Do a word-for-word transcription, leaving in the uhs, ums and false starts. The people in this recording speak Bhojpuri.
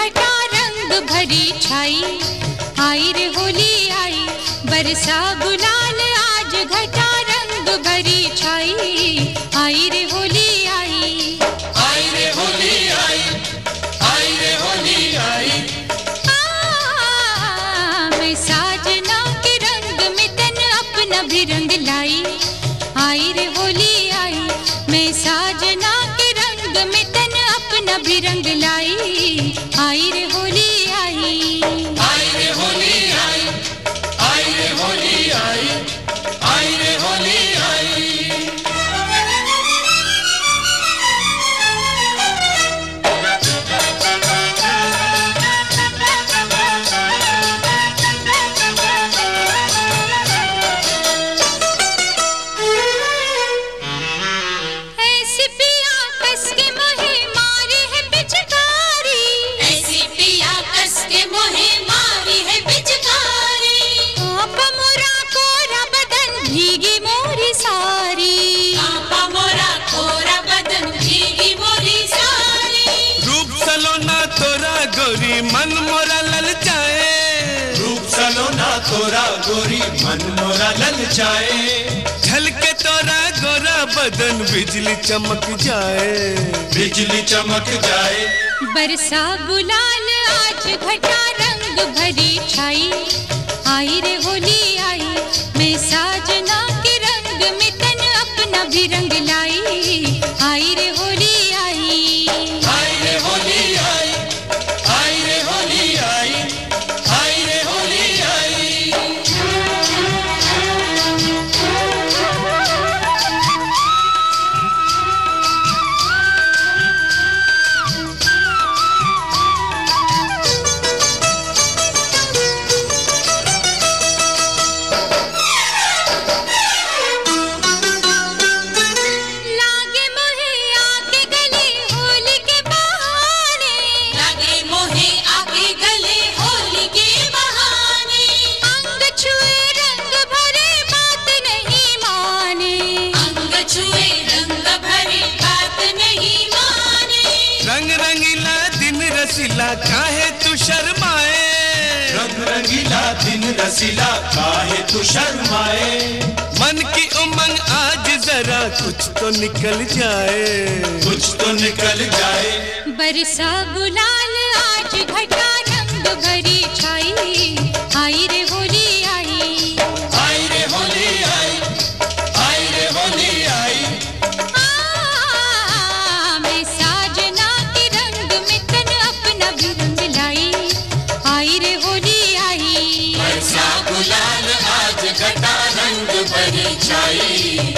घटा रंग भरी छाई, आई रे होली आई बरसा गुलाल आज घटा रंग भरी छाई, आई रे होली आई, आई रे होली आई, आई रे होली आई। आ, मैं साजना के रंग में तन अपना भी रंग लाई, आई रे होली आई मैं साजना के रंग में तन अपना भी रंग लाई, आई रे होली आई, आई रे होली आई, आई रे होली आई, आई रे होली आई। ऐसी पिया कस के मोहे मारी है पिचकारी, ऐसी पिया कस के मोहे मारी है पिचकारी, आप मोरा कोरा बदन भीगी मोरी सारी, कांपा मोरा कोरा बदन भीगी मोरी सारी। रूप सलोना तोरा गोरी मन मोरा ललचाए, रूप सलोना तोरा गोरी मन मोरा ललचाए, झलके तोरा गोरा बदन बिजली चमक जाए, बिजली चमक जाए। बरसा गुलाल आज घटा रंग भरी छाई, आई रे होली आई मैं साजना के रंग में तन अपना भी रंग लाई, आई रे होली आई, आई रे होली आई, आई रे होली आई, आई रे होली आई। लागे मोहे आके गले होली के बहाने, लगे मोहे आके गले होली के बहाने, अंग छुए रंग भरे बात नहीं माने, अंग छुए रंग भरे बात नहीं माने। रंग रंगीला दिन रसीला काहे तू शर्माए, रंग रंगीला दिन रसीला काहे तू शर्माए, मन की उमंग आज जरा कुछ तो निकल जाए, कुछ तो निकल जाए। बरसा गुलाल आज घटा रंग भरी छाई, आई रे होली आई, आई रे होली आई, आई रे होली आई। आ, मैं साजना के रंग में तन अपना भी रंग लाई, आई रे होली आई, बरसा गुलाल आज घटा रंग भरी छाई,